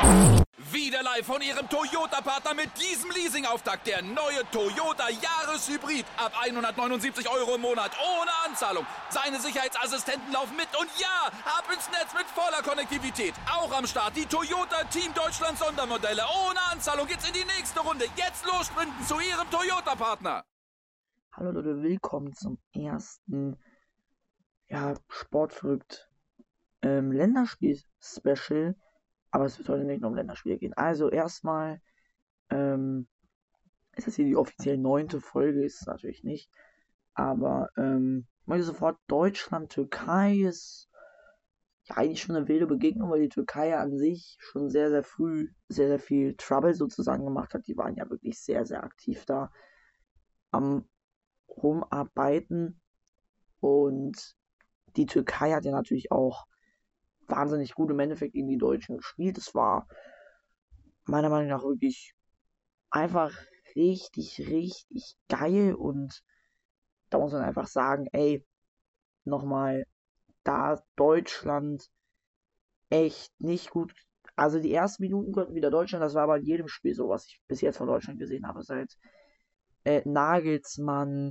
Wieder live von Ihrem Toyota-Partner mit diesem Leasing-Auftakt. Der neue Toyota Jahreshybrid. Ab 179 € im Monat. Ohne Anzahlung. Seine Sicherheitsassistenten laufen mit. Und ja, ab ins Netz mit voller Konnektivität. Auch am Start die Toyota Team Deutschland Sondermodelle. Ohne Anzahlung geht's in die nächste Runde. Jetzt los sprinten zu Ihrem Toyota-Partner. Hallo Leute, willkommen zum ersten, sportverrückt Länderspiel-Special. Aber es wird heute nicht nur um Länderspiele gehen. Also erstmal ist das hier die offiziell 9. Folge, ist es natürlich nicht. Aber mal sofort Deutschland-Türkei ist ja eigentlich schon eine wilde Begegnung, weil die Türkei an sich schon sehr, sehr früh sehr, sehr viel Trouble sozusagen gemacht hat. Die waren ja wirklich sehr, sehr aktiv da am Rumarbeiten. Und die Türkei hat ja natürlich auch wahnsinnig gut im Endeffekt gegen die Deutschen gespielt. Es war meiner Meinung nach wirklich einfach richtig, richtig geil. Und da muss man einfach sagen, ey, nochmal, da Deutschland echt nicht gut. Also die ersten Minuten konnten wieder Deutschland, das war aber in jedem Spiel so, was ich bis jetzt von Deutschland gesehen habe. Seit Nagelsmann,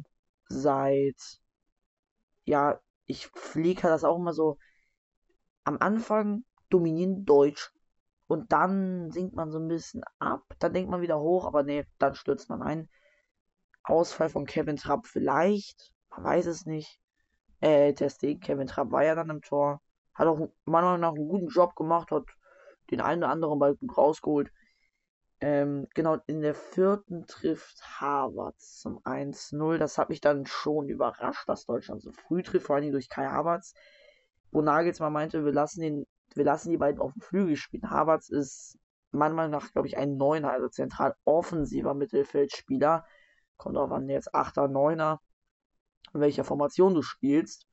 ich pflege das auch immer so. Am Anfang dominieren Deutsch und dann sinkt man so ein bisschen ab, dann denkt man wieder hoch, aber nee, dann stürzt man ein. Ausfall von Kevin Trapp vielleicht, man weiß es nicht. Ter Stegen, Kevin Trapp war ja dann im Tor, hat auch meiner Meinung nach einen guten Job gemacht, hat den einen oder anderen Ball gut rausgeholt. Genau, in der 4. trifft Havertz zum 1:0. Das hat mich dann schon überrascht, dass Deutschland so früh trifft, vor allem durch Kai Havertz. Wo Nagelsmann meinte, wir lassen die beiden auf dem Flügel spielen. Havertz ist meiner Meinung nach, glaube ich, ein Neuner, also zentral offensiver Mittelfeldspieler. Kommt auch an, jetzt 8er, 9er, in welcher Formation du spielst.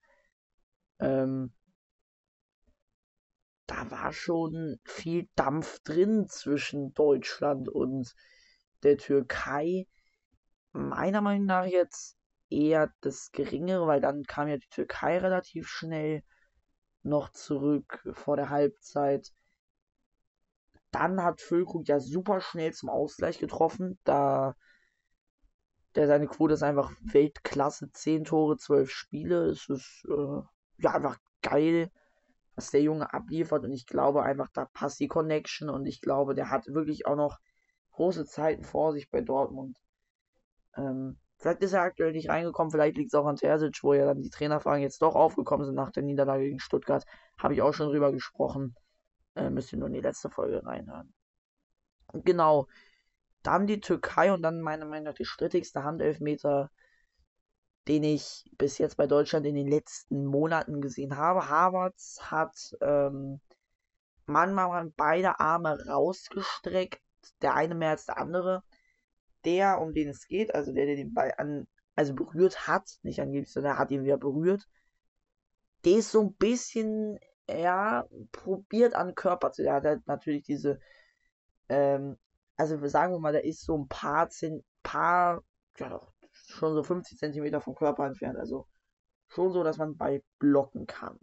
Da war schon viel Dampf drin zwischen Deutschland und der Türkei. Meiner Meinung nach jetzt eher das Geringere, weil dann kam ja die Türkei relativ schnell noch zurück vor der Halbzeit. Dann hat Füllkrug ja super schnell zum Ausgleich getroffen, da seine Quote ist einfach Weltklasse, 10 Tore, 12 Spiele. Es ist einfach geil, was der Junge abliefert, und ich glaube einfach, da passt die Connection, und ich glaube, der hat wirklich auch noch große Zeiten vor sich bei Dortmund. Vielleicht ist er aktuell nicht reingekommen, vielleicht liegt es auch an Terzic, wo ja dann die Trainerfragen jetzt doch aufgekommen sind nach der Niederlage gegen Stuttgart. Habe ich auch schon drüber gesprochen. Müsst ihr nur in die letzte Folge reinhören. Genau. Dann die Türkei und dann meiner Meinung nach die strittigste Handelfmeter, den ich bis jetzt bei Deutschland in den letzten Monaten gesehen habe. Havertz hat manchmal beide Arme rausgestreckt, der eine mehr als der andere. Der, um den es geht, also der den Ball berührt hat, nicht angeblich, sondern er hat ihn wieder berührt, der ist so ein bisschen, probiert an den Körper zu. Der hat halt natürlich diese, sagen wir mal, der ist so ein schon so 50 Zentimeter vom Körper entfernt, also schon so, dass man den Ball blocken kann.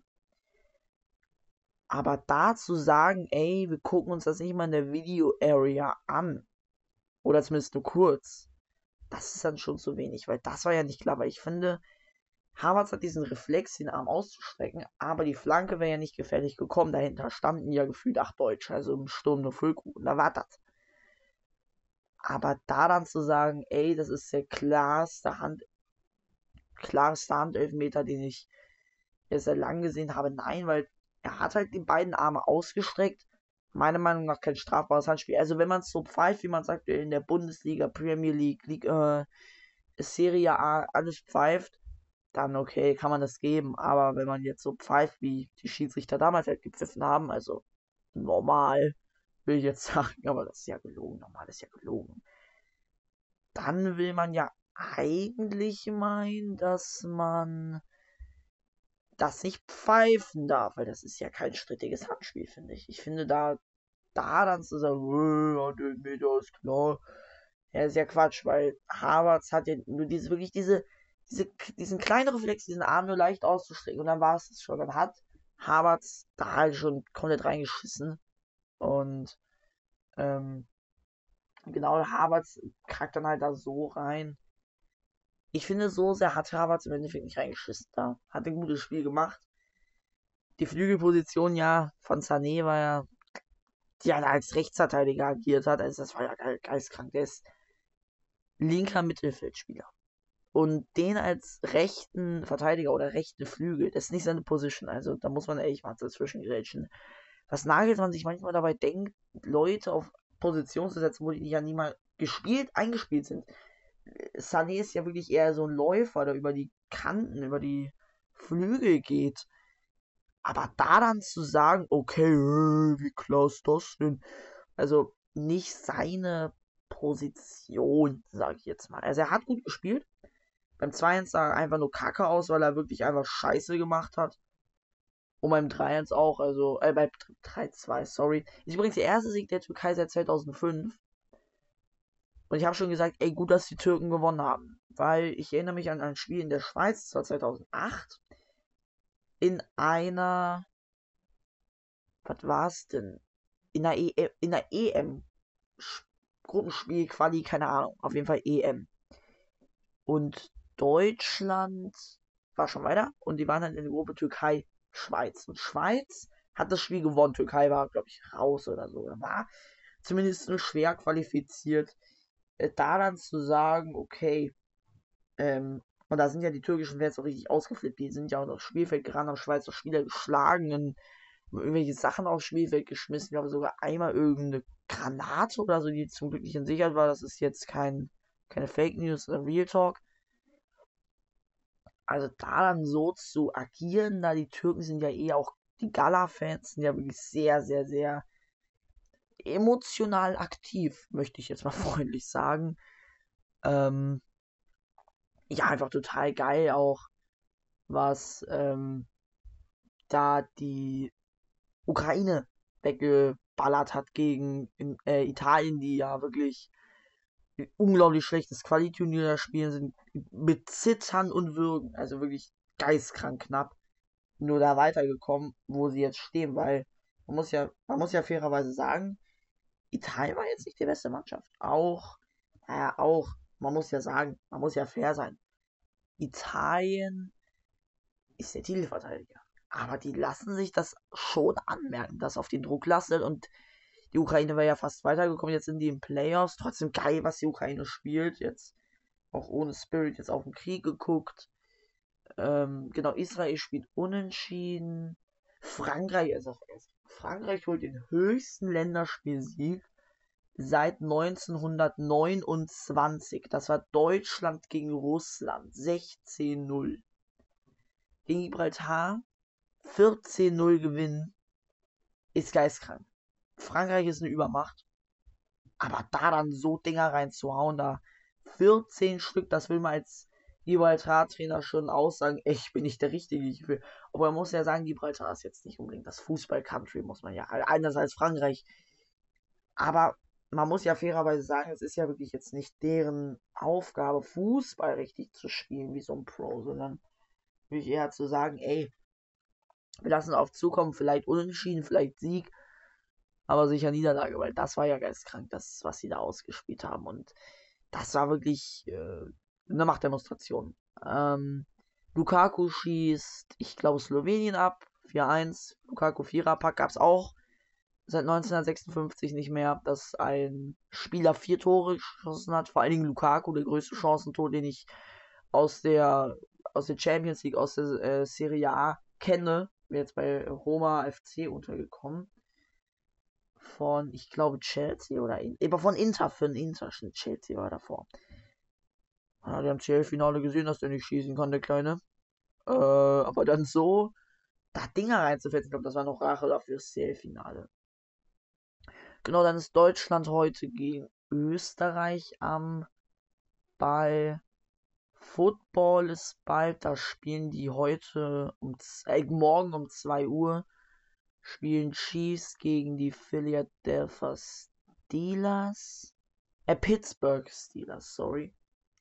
Aber da zu sagen, ey, wir gucken uns das nicht mal in der Video-Area an, oder zumindest nur kurz, das ist dann schon zu wenig, weil das war ja nicht klar, weil ich finde, Havertz hat diesen Reflex, den Arm auszustrecken, aber die Flanke wäre ja nicht gefährlich gekommen, dahinter standen ja gefühlt 8 Deutsche, also im Sturm nur Füllkrug, und da war das. Aber da dann zu sagen, ey, das ist der klarste Handelfmeter, den ich jetzt seit langem gesehen habe, nein, weil er hat halt die beiden Arme ausgestreckt, meiner Meinung nach kein strafbares Handspiel. Also wenn man es so pfeift, wie man sagt, in der Bundesliga, Premier League, Serie A, alles pfeift, dann okay, kann man das geben. Aber wenn man jetzt so pfeift, wie die Schiedsrichter damals halt gepfiffen haben, also normal, will ich jetzt sagen, aber das ist ja gelogen, normal ist ja gelogen. Dann will man ja eigentlich meinen, dass man das nicht pfeifen darf, weil das ist ja kein strittiges Handspiel, finde ich. Ich finde da dann zu sagen, Meter ist klar, ja, ist ja Quatsch, weil Havertz hat ja nur diesen kleinen Reflex, diesen Arm nur leicht auszustrecken, und dann war es schon. Dann hat Havertz da halt schon komplett reingeschissen, und Ähm, genau, Havertz kackt dann halt da so rein. Ich finde, so sehr hat Havertz im Endeffekt nicht reingeschissen da. Hat ein gutes Spiel gemacht. Die Flügelposition ja von Sané war ja, die er als Rechtsverteidiger agiert hat. Also das war ja geistkrank. Der ist linker Mittelfeldspieler. Und den als rechten Verteidiger oder rechten Flügel, das ist nicht seine Position. Also da muss man ehrlich mal dazwischen grätschen. Was Nagelsmann sich manchmal dabei denkt, Leute auf Position zu setzen, wo die ja nie mal eingespielt sind. Sané ist ja wirklich eher so ein Läufer, der über die Kanten, über die Flügel geht. Aber da dann zu sagen, okay, wie klar ist das denn? Also nicht seine Position, sage ich jetzt mal. Also er hat gut gespielt. Beim 2-1 sah er einfach nur kacke aus, weil er wirklich einfach Scheiße gemacht hat. Und beim 3-1 auch, also, bei 3-2, sorry. Ist übrigens der erste Sieg der Türkei seit 2005. Und ich habe schon gesagt, ey, gut, dass die Türken gewonnen haben. Weil ich erinnere mich an ein Spiel in der Schweiz, das war 2008. In einer, was war's denn? In der EM. Gruppenspiel, Quali, keine Ahnung. Auf jeden Fall EM. Und Deutschland war schon weiter. Und die waren dann in der Gruppe Türkei, Schweiz. Und Schweiz hat das Spiel gewonnen. Türkei war, glaube ich, raus oder so. War zumindest nur schwer qualifiziert. Da dann zu sagen, okay, und da sind ja die türkischen Fans auch richtig ausgeflippt. Die sind ja auch aufs Spielfeld gerannt, haben Schweizer Spieler geschlagen, und irgendwelche Sachen aufs Spielfeld geschmissen. Ich glaube sogar einmal irgendeine Granate oder so, die zum Glück nicht entsichert war. Das ist jetzt keine Fake News, Real Talk. Also da dann so zu agieren, da die Türken sind ja eh auch, die Gala-Fans sind ja wirklich sehr, sehr, sehr emotional aktiv, möchte ich jetzt mal freundlich sagen. Ähm, ja, einfach total geil auch, was da die Ukraine weggeballert hat gegen Italien, die ja wirklich unglaublich schlechtes Quali-Turnier spielen, sind mit Zittern und Würgen, also wirklich geistkrank knapp, nur da weitergekommen, wo sie jetzt stehen, weil man muss ja fairerweise sagen, Italien war jetzt nicht die beste Mannschaft. Auch, man muss ja sagen, man muss ja fair sein. Italien ist der Titelverteidiger. Aber die lassen sich das schon anmerken, dass auf den Druck lastet, und die Ukraine war ja fast weitergekommen, jetzt sind die in Playoffs. Trotzdem geil, was die Ukraine spielt. Jetzt auch ohne Spirit jetzt auf den Krieg geguckt. Genau, Israel spielt unentschieden. Frankreich holt den höchsten Länderspielsieg seit 1929. Das war Deutschland gegen Russland. 16:0. Gegen Gibraltar 14:0 gewinnen. Ist geistkrank. Frankreich ist eine Übermacht. Aber da dann so Dinger reinzuhauen, da 14 Stück, das will man als Gibraltar-Trainer schon aussagen, ich bin nicht der Richtige hierfür. Aber man muss ja sagen, Gibraltar ist jetzt nicht unbedingt das Fußball-Country, muss man ja, anders als Frankreich. Aber man muss ja fairerweise sagen, es ist ja wirklich jetzt nicht deren Aufgabe, Fußball richtig zu spielen, wie so ein Pro, sondern wirklich eher zu sagen, ey, wir lassen auf zukommen, vielleicht Unentschieden, vielleicht Sieg, aber sicher Niederlage, weil das war ja geistkrank, das, was sie da ausgespielt haben. Und das war wirklich eine Machtdemonstration. Lukaku schießt, ich glaube, Slowenien ab, 4-1. Lukaku Viererpack gab es auch seit 1956 nicht mehr, dass ein Spieler 4 Tore geschossen hat. Vor allen Dingen Lukaku, der größte Chancentor, den ich aus der, aus der Champions League, aus der Serie A kenne. Bin jetzt bei Roma FC untergekommen. Von, ich glaube, Chelsea oder von Inter, für ein Inter. Chelsea war davor. Ja, die haben CL-Finale gesehen, dass der nicht schießen kann, der Kleine. Aber dann so, da Dinger reinzufetzen, ich glaube, das war noch Rache dafür das CL-Finale. Genau, dann ist Deutschland heute gegen Österreich am Ball. Football ist bald, da spielen die morgen um 2 Uhr, spielen Chiefs gegen die Philadelphia Steelers. Pittsburgh Steelers, sorry.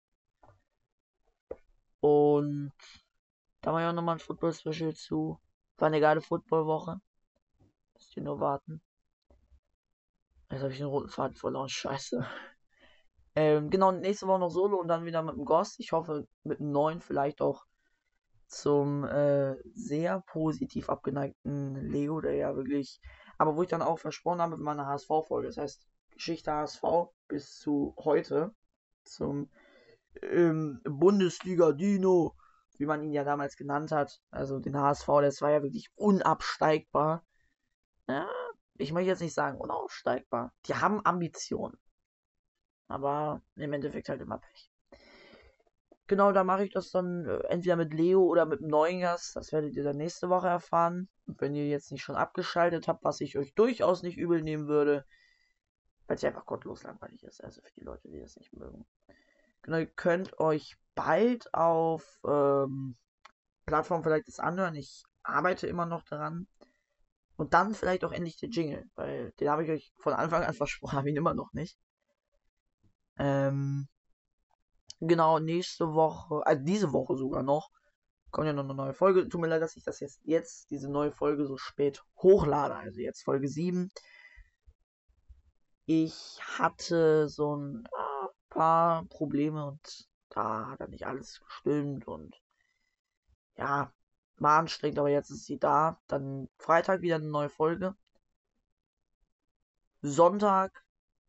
Und da war ja auch nochmal ein Football-Special zu. War eine geile Football-Woche. Müsst ihr nur warten. Jetzt habe ich den roten Faden verloren. Scheiße. Genau, nächste Woche noch Solo und dann wieder mit dem Ghost. Ich hoffe, mit einem neuen, vielleicht auch zum sehr positiv abgeneigten Leo, der ja wirklich, aber wo ich dann auch versprochen habe mit meiner HSV-Folge, das heißt Geschichte HSV bis zu heute, zum Bundesliga-Dino, wie man ihn ja damals genannt hat, also den HSV, das war ja wirklich unabsteigbar. Ja, ich möchte jetzt nicht sagen unaufsteigbar, die haben Ambitionen, aber im Endeffekt halt immer Pech. Genau, da mache ich das dann entweder mit Leo oder mit einem neuen Gast. Das werdet ihr dann nächste Woche erfahren. Und wenn ihr jetzt nicht schon abgeschaltet habt, was ich euch durchaus nicht übel nehmen würde, weil es einfach gottlos langweilig ist. Also für die Leute, die das nicht mögen. Genau, ihr könnt euch bald auf Plattform vielleicht das anhören. Ich arbeite immer noch daran. Und dann vielleicht auch endlich der Jingle, weil den habe ich euch von Anfang an versprochen, habe ich ihn immer noch nicht. Genau, nächste Woche, also diese Woche sogar noch, kommt ja noch eine neue Folge. Tut mir leid, dass ich das jetzt diese neue Folge so spät hochlade, also jetzt Folge 7. Ich hatte so ein paar Probleme und da hat dann nicht alles gestimmt und ja, war anstrengend, aber jetzt ist sie da. Dann Freitag wieder eine neue Folge. Sonntag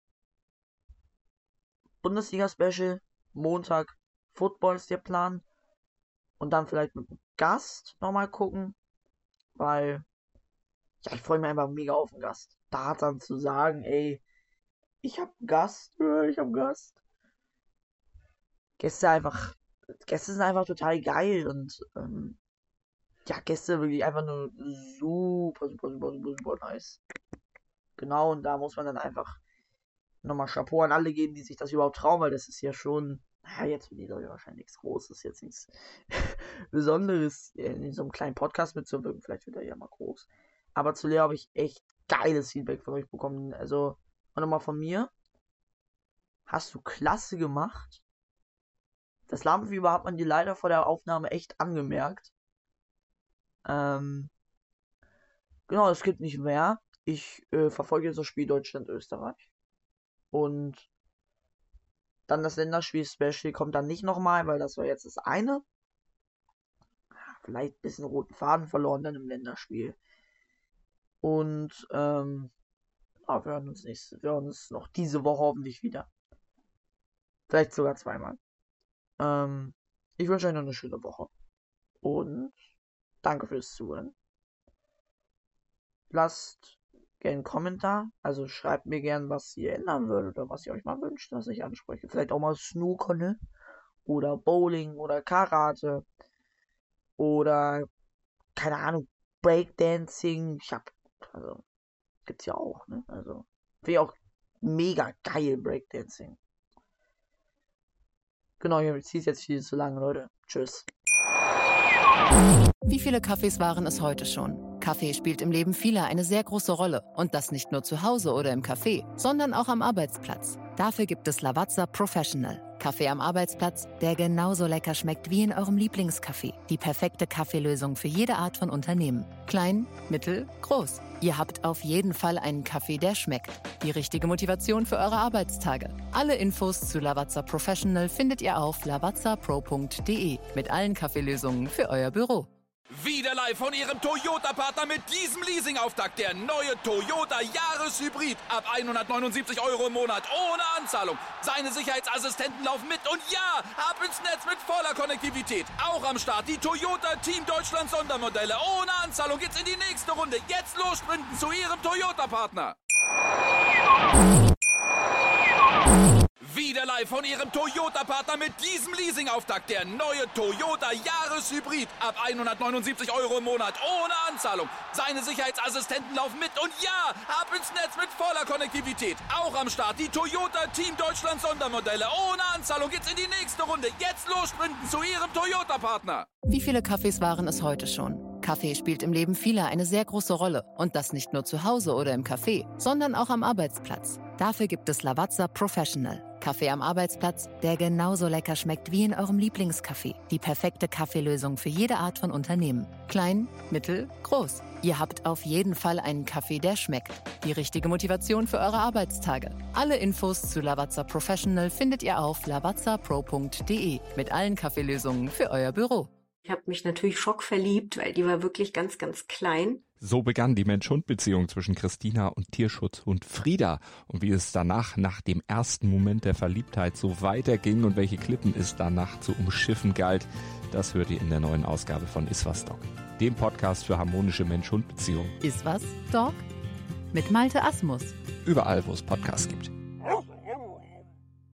Bundesliga-Special. Montag Football ist der Plan. Und dann vielleicht mit einem Gast nochmal gucken. Weil, ja, ich freue mich einfach mega auf den Gast. Da dann zu sagen, ey, ich hab einen Gast. Gäste sind einfach total geil und ja, Gäste wirklich einfach nur super nice. Genau, und da muss man dann einfach nochmal Chapeau an alle geben, die sich das überhaupt trauen, weil das ist ja schon, naja, jetzt für die Leute wahrscheinlich nichts Großes, jetzt nichts Besonderes in so einem kleinen Podcast mitzuwirken, vielleicht wird er ja mal groß. Aber zu Lea habe ich echt geiles Feedback von euch bekommen, also, und nochmal von mir, hast du klasse gemacht. Das Lampenfieber hat man dir leider vor der Aufnahme echt angemerkt. Genau, es gibt nicht mehr. Ich verfolge jetzt das Spiel Deutschland-Österreich. Und dann das Länderspiel-Special kommt dann nicht nochmal, weil das war jetzt das eine. Vielleicht ein bisschen roten Faden verloren dann im Länderspiel. Und ja, wir hören uns noch diese Woche hoffentlich wieder. Vielleicht sogar zweimal. Ich wünsche euch noch eine schöne Woche. Und danke fürs Zuhören. Lasst gerne einen Kommentar. Also schreibt mir gerne, was ihr ändern würdet oder was ihr euch mal wünscht, dass ich anspreche. Vielleicht auch mal Snooker, ne? Oder Bowling oder Karate. Oder, keine Ahnung, Breakdancing. Gibt's ja auch, ne? Also, finde ich auch mega geil, Breakdancing. Genau, ich ziehe es jetzt viel zu lange, Leute. Tschüss. Wie viele Kaffees waren es heute schon? Kaffee spielt im Leben vieler eine sehr große Rolle. Und das nicht nur zu Hause oder im Café, sondern auch am Arbeitsplatz. Dafür gibt es Lavazza Professional. Kaffee am Arbeitsplatz, der genauso lecker schmeckt wie in eurem Lieblingscafé. Die perfekte Kaffeelösung für jede Art von Unternehmen. Klein, mittel, groß. Ihr habt auf jeden Fall einen Kaffee, der schmeckt. Die richtige Motivation für eure Arbeitstage. Alle Infos zu Lavazza Professional findet ihr auf lavazzapro.de mit allen Kaffeelösungen für euer Büro. Wieder live von Ihrem Toyota-Partner mit diesem Leasing-Auftakt. Der neue Toyota Jahreshybrid. Ab 179 € im Monat. Ohne Anzahlung. Seine Sicherheitsassistenten laufen mit. Und ja, ab ins Netz mit voller Konnektivität. Auch am Start die Toyota Team Deutschland Sondermodelle. Ohne Anzahlung geht's in die nächste Runde. Jetzt los sprinten zu Ihrem Toyota-Partner. Wieder live von Ihrem Toyota-Partner mit diesem Leasing-Auftakt. Der neue Toyota Jahreshybrid. Ab 179 € im Monat. Ohne Anzahlung. Seine Sicherheitsassistenten laufen mit. Und ja, ab ins Netz mit voller Konnektivität. Auch am Start die Toyota Team Deutschland Sondermodelle. Ohne Anzahlung geht's in die nächste Runde. Jetzt los sprinten zu Ihrem Toyota-Partner. Wie viele Kaffees waren es heute schon? Kaffee spielt im Leben vieler eine sehr große Rolle. Und das nicht nur zu Hause oder im Café, sondern auch am Arbeitsplatz. Dafür gibt es Lavazza Professional. Kaffee am Arbeitsplatz, der genauso lecker schmeckt wie in eurem Lieblingscafé. Die perfekte Kaffeelösung für jede Art von Unternehmen. Klein, mittel, groß. Ihr habt auf jeden Fall einen Kaffee, der schmeckt. Die richtige Motivation für eure Arbeitstage. Alle Infos zu Lavazza Professional findet ihr auf lavazzapro.de mit allen Kaffeelösungen für euer Büro. Ich habe mich natürlich schockverliebt, weil die war wirklich ganz, ganz klein. So begann die Mensch-Hund-Beziehung zwischen Christina und Tierschutzhund Frieda. Und wie es danach, nach dem ersten Moment der Verliebtheit, so weiterging und welche Klippen es danach zu umschiffen galt, das hört ihr in der neuen Ausgabe von Iswas Dog, dem Podcast für harmonische Mensch-Hund-Beziehungen. Iswas Dog? Mit Malte Asmus. Überall, wo es Podcasts gibt.